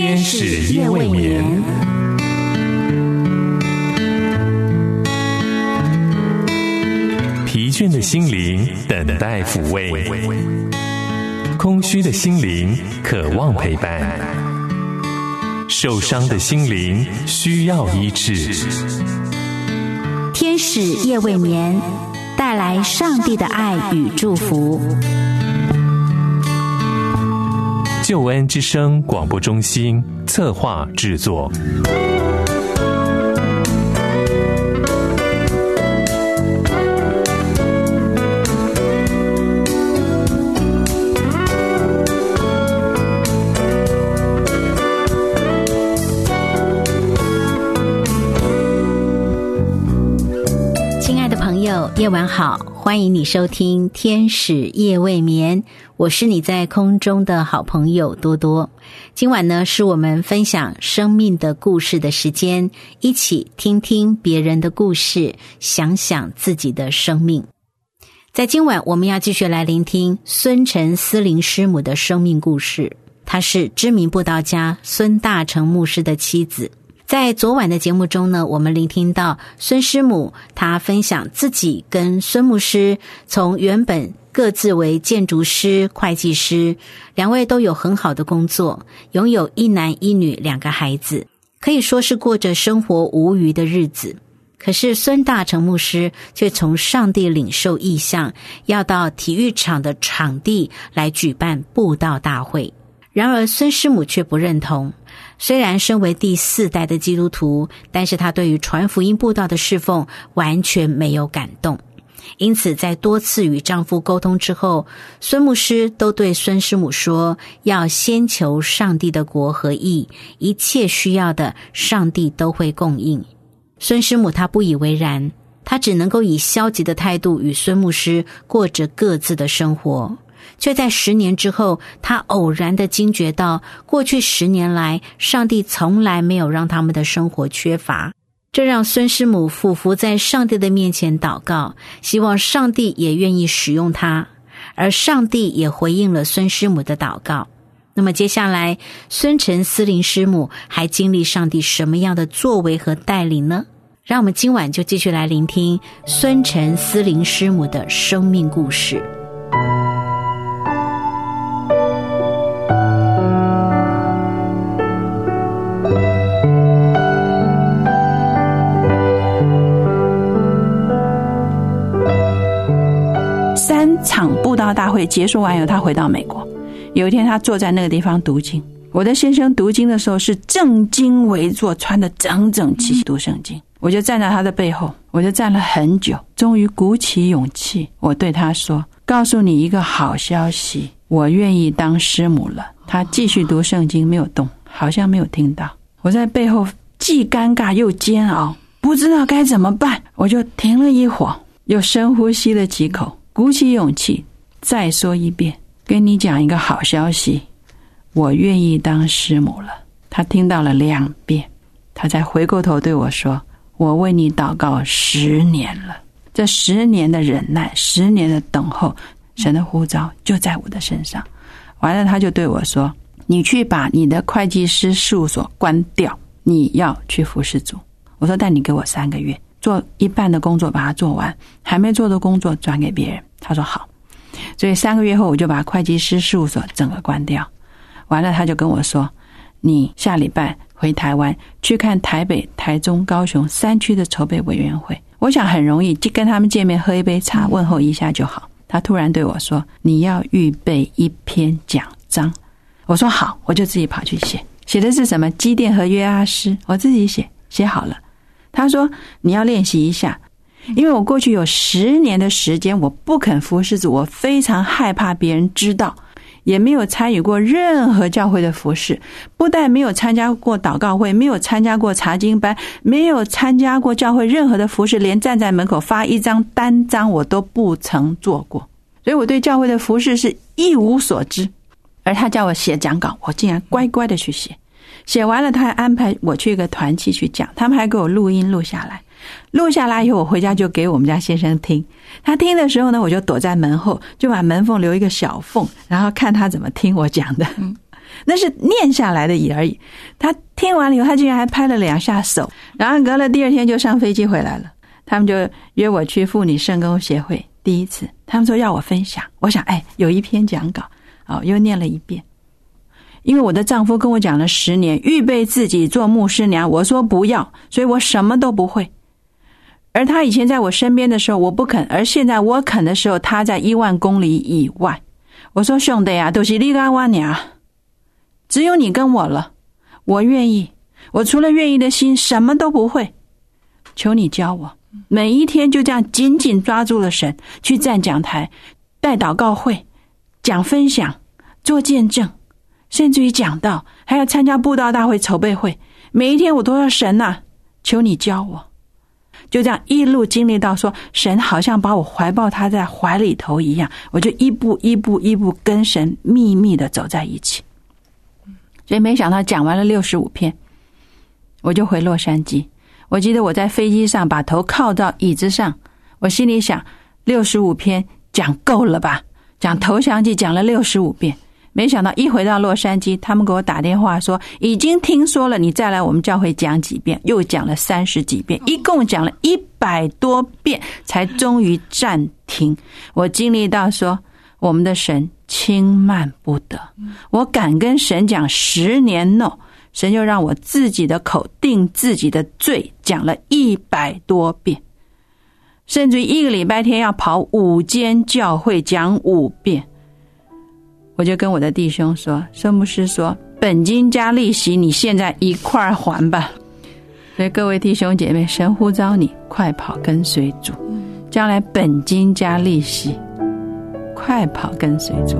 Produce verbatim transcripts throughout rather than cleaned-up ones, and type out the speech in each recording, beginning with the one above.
天使夜未眠。疲倦的心灵等待抚慰，空虚的心灵渴望陪伴，受伤的心灵需要医治。 天使夜未眠，带来上帝的爱与祝福。 救恩之声广播中心策划制作。 夜晚好，欢迎你收听天使夜未眠，我是你在空中的好朋友多多。今晚呢，是我们分享生命的故事的时间，一起听听别人的故事，想想自己的生命。在今晚我们要继续来聆听孙陈思玲师母的生命故事，她是知名布道家孙大成牧师的妻子。在昨晚的节目中呢，我们聆听到孙师母她分享自己跟孙牧师从原本各自为建筑师、会计师，两位都有很好的工作，拥有一男一女两个孩子，可以说是过着生活无余的日子。可是孙大成牧师却从上帝领受异象，要到体育场的场地来举办布道大会。然而孙师母却不认同，虽然身为第四代的基督徒，但是他对于传福音布道的侍奉完全没有感动。因此在多次与丈夫沟通之后，孙牧师都对孙师母说，要先求上帝的国和义，一切需要的上帝都会供应。孙师母她不以为然，她只能够以消极的态度与孙牧师过着各自的生活。却在十年之后，他偶然地惊觉到，过去十年来，上帝从来没有让他们的生活缺乏。这让孙师母俯伏在上帝的面前祷告，希望上帝也愿意使用他，而上帝也回应了孙师母的祷告。那么接下来，孙陈思玲师母还经历上帝什么样的作为和带领呢？让我们今晚就继续来聆听孙陈思玲师母的生命故事。 三场布道大会结束完以后，他回到美国。有一天他坐在那个地方读经，我的先生读经的时候是正襟危坐，穿得整整齐齐读圣经。我就站在他的背后，我就站了很久，终于鼓起勇气，我对他说，告诉你一个好消息，我愿意当师母了。他继续读圣经，没有动，好像没有听到。我在背后既尴尬又煎熬，不知道该怎么办。我就停了一会儿，又深呼吸了几口，鼓起勇气再说一遍，跟你讲一个好消息，我愿意当师母了。他听到了两遍，他才回过头对我说，我为你祷告十年了，这十年的忍耐，十年的等候，神的呼召就在我的身上。完了他就对我说，你去把你的会计师事务所关掉，你要去服侍主。我说但你给我三个月，做一半的工作把它做完，还没做的工作转给别人。他说好。所以三个月后我就把会计师事务所整个关掉。完了他就跟我说，你下礼拜回台湾去看台北、台中、高雄三区的筹备委员会，我想很容易，就跟他们见面喝一杯茶问候一下就好。他突然对我说，你要预备一篇讲章。我说好，我就自己跑去写。写的是什么？基甸和约阿施，我自己写，写好了。他说你要练习一下，因为我过去有十年的时间我不肯服侍主，我非常害怕别人知道，也没有参与过任何教会的服侍，不但没有参加过祷告会，没有参加过查经班，没有参加过教会任何的服侍，连站在门口发一张单张我都不曾做过，所以我对教会的服侍是一无所知。而他叫我写讲稿，我竟然乖乖的去写。写完了他还安排我去一个团契去讲，他们还给我录音录下来。录下来以后我回家就给我们家先生听，他听的时候呢，我就躲在门后，就把门缝留一个小缝，然后看他怎么听我讲的。 那是念下来的而已。他听完了以后，他竟然还拍了两下手，然后隔了第二天就上飞机回来了。他们就约我去妇女圣公协会，第一次他们说要我分享，我想哎，有一篇讲稿，哦，又念了一遍。因为我的丈夫跟我讲了十年，预备自己做牧师娘，我说不要，所以我什么都不会。而他以前在我身边的时候我不肯，而现在我肯的时候，他在一万公里以外。我说兄弟啊，都是你跟我娘，只有你跟我了，我愿意，我除了愿意的心什么都不会，求你教我。每一天就这样紧紧抓住了神，去站讲台，带祷告会，讲分享，做见证，甚至于讲道，还要参加布道大会筹备会。每一天我都要神啊，求你教我。就这样一路经历到说，神好像把我怀抱他在怀里头一样，我就一步一步一步跟神秘密的走在一起。所以没想到讲完了六十五篇，我就回洛杉矶。我记得我在飞机上把头靠到椅子上，我心里想六十五篇讲够了吧，讲投降记讲了六十五遍。没想到一回到洛杉矶，他们给我打电话说已经听说了，你再来我们教会讲几遍，又讲了三十几遍，一共讲了一百多遍才终于暂停。我经历到说我们的神轻慢不得，我敢跟神讲十年 no， 神就让我自己的口定自己的罪，讲了一百多遍，甚至一个礼拜天要跑五间教会讲五遍。我就跟我的弟兄说，孙牧师说本金加利息你现在一块还吧。所以各位弟兄姐妹，神呼召你快跑跟随主，将来本金加利息，快跑跟随主。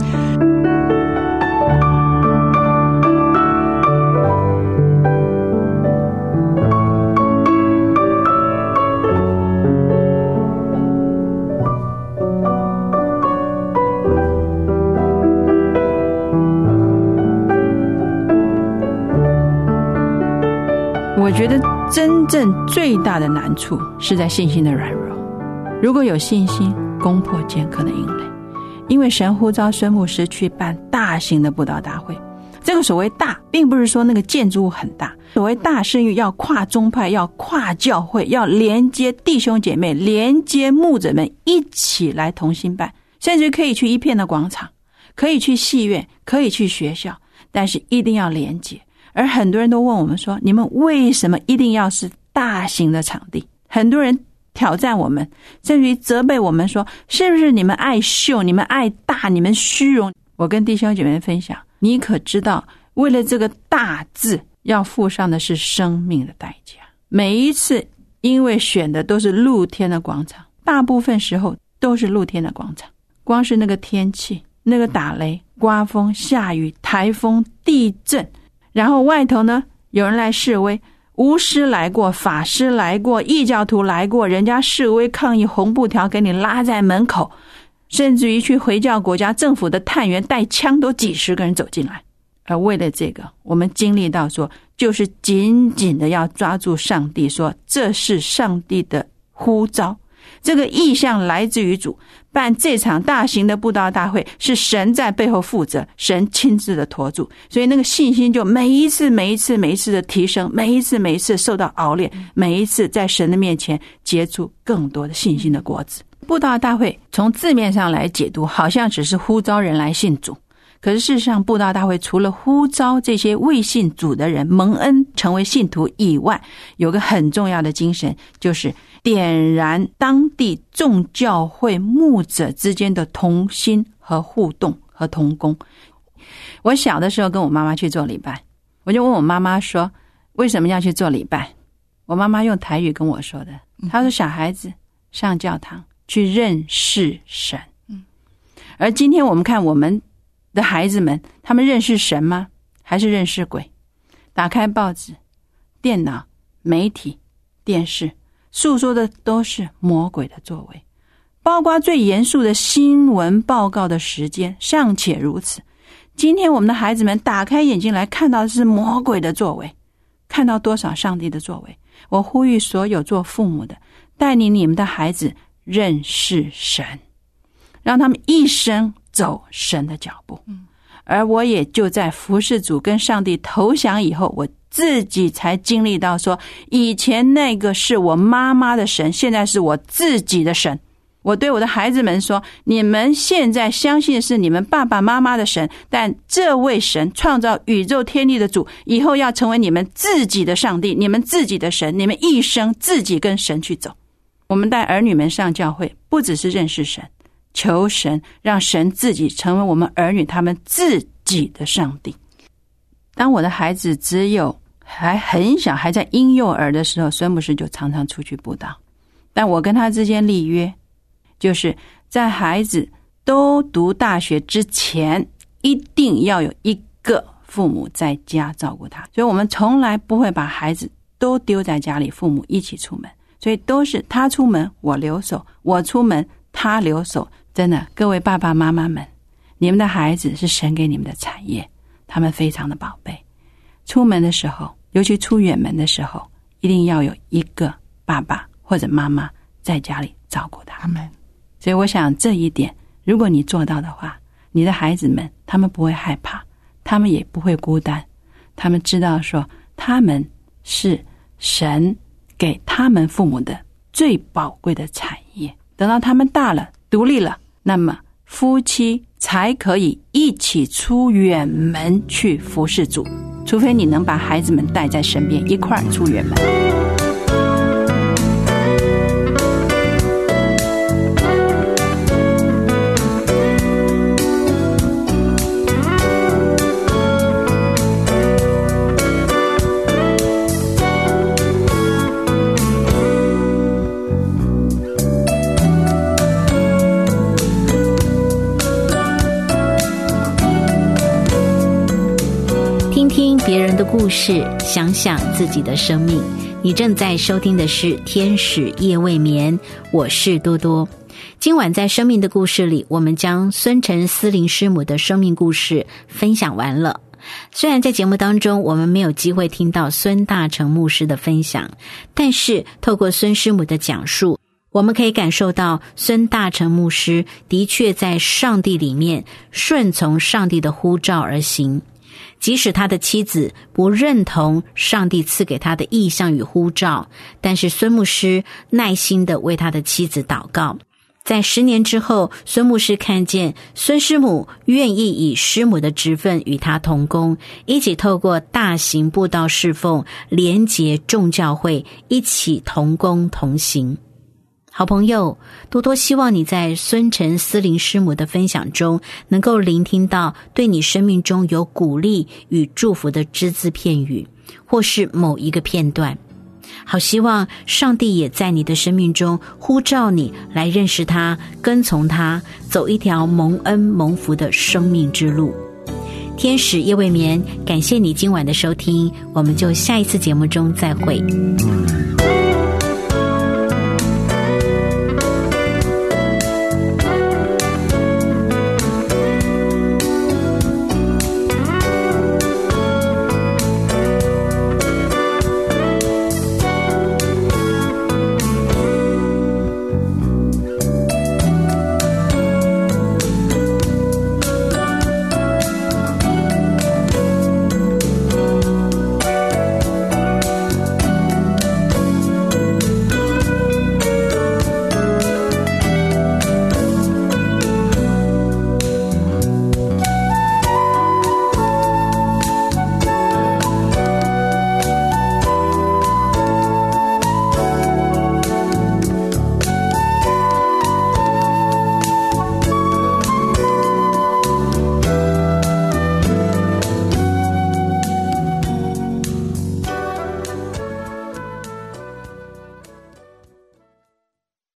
我觉得真正最大的难处是在信心的软弱。如果有信心，攻破坚固的营垒。因为神呼召孙牧师去办大型的布道大会，这个所谓大并不是说那个建筑物很大，所谓大是要跨宗派，要跨教会，要连接弟兄姐妹，连接牧者们一起来同心办，甚至可以去一片的广场，可以去戏院，可以去学校，但是一定要连接。而很多人都问我们说，你们为什么一定要是大型的场地？很多人挑战我们，甚至于责备我们说，是不是你们爱秀，你们爱大，你们虚荣？我跟弟兄姐妹分享，你可知道为了这个大字要付上的是生命的代价。每一次因为选的都是露天的广场，大部分时候都是露天的广场，光是那个天气，那个打雷、刮风、下雨、台风、地震，然后外头呢有人来示威，巫师来过，法师来过，异教徒来过，人家示威抗议，红布条给你拉在门口，甚至于去回教国家政府的探员带枪都几十个人走进来。而为了这个，我们经历到说，就是紧紧的要抓住上帝，说这是上帝的呼召，这个意向来自于主，办这场大型的布道大会是神在背后负责，神亲自的托住，所以那个信心就每一次每一次每一次的提升，每一次每一次受到熬炼，每一次在神的面前结出更多的信心的果子。布道大会从字面上来解读，好像只是呼召人来信主，可是事实上布道大会除了呼召这些未信主的人蒙恩成为信徒以外，有个很重要的精神，就是点燃当地众教会牧者之间的同心和互动和同工。我小的时候跟我妈妈去做礼拜，我就问我妈妈说为什么要去做礼拜，我妈妈用台语跟我说的，她说小孩子上教堂去认识神。而今天我们看我们的孩子们，他们认识神吗？还是认识鬼？打开报纸、电脑、媒体、电视，诉说的都是魔鬼的作为，包括最严肃的新闻报告的时间尚且如此。今天我们的孩子们打开眼睛来看到的是魔鬼的作为，看到多少上帝的作为。我呼吁所有做父母的，带领你们的孩子认识神，让他们一生走神的脚步， 而我也就在服侍主跟上帝投降以后，我自己才经历到说，以前那个是我妈妈的神，现在是我自己的神。我对我的孩子们说，你们现在相信是你们爸爸妈妈的神，但这位神创造宇宙天地的主，以后要成为你们自己的上帝，你们自己的神，你们一生自己跟神去走。我们带儿女们上教会，不只是认识神，求神让神自己成为我们儿女他们自己的上帝。当我的孩子只有还很小，还在婴幼儿的时候，孙牧师就常常出去布道，但我跟他之间立约，就是在孩子都读大学之前，一定要有一个父母在家照顾他。所以我们从来不会把孩子都丢在家里，父母一起出门，所以都是他出门我留守，我出门他留守。真的，各位爸爸妈妈们，你们的孩子是神给你们的产业，他们非常的宝贝。出门的时候，尤其出远门的时候，一定要有一个爸爸或者妈妈在家里照顾他们。所以我想这一点，如果你做到的话，你的孩子们他们不会害怕，他们也不会孤单，他们知道说他们是神给他们父母的最宝贵的产业。等到他们大了独立了，那么夫妻才可以一起出远门去服侍主，除非你能把孩子们带在身边一块儿出远门。 听听别人的故事，想想自己的生命。你正在收听的是天使夜未眠，我是多多。今晚在生命的故事里，我们将孙陈思林师母的生命故事分享完了。虽然在节目当中我们没有机会听到孙大成牧师的分享，但是透过孙师母的讲述，我们可以感受到孙大成牧师的确在上帝里面顺从上帝的呼召而行。即使他的妻子不认同上帝赐给他的意象与呼召，但是孙牧师耐心地为他的妻子祷告。在十年之后，孙牧师看见孙师母愿意以师母的职分与他同工，一起透过大型布道侍奉连结众教会，一起同工同行。好朋友，多多希望你在孙陈思林师母的分享中，能够聆听到对你生命中有鼓励与祝福的只字片语，或是某一个片段。好希望上帝也在你的生命中呼召你来认识他，跟从他，走一条蒙恩蒙福的生命之路。天使夜未眠，感谢你今晚的收听，我们就下一次节目中再会。